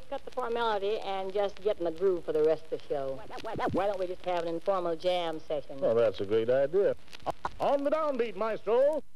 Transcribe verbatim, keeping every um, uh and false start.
cut the formality and just get in the groove for the rest of the show? Why don't we just have an informal jam session? Well, that's a great idea. On the downbeat, Maestro.